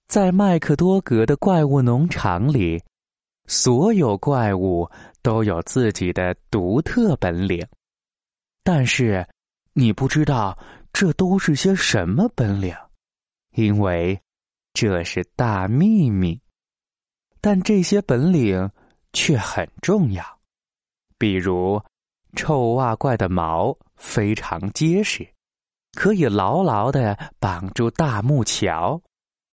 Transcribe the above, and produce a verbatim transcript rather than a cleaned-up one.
在麦克多格的怪物农场里，所有怪物都有自己的独特本领。但是，你不知道这都是些什么本领，因为这是大秘密。但这些本领却很重要。比如，臭袜怪的毛非常结实，可以牢牢地绑住大木桥。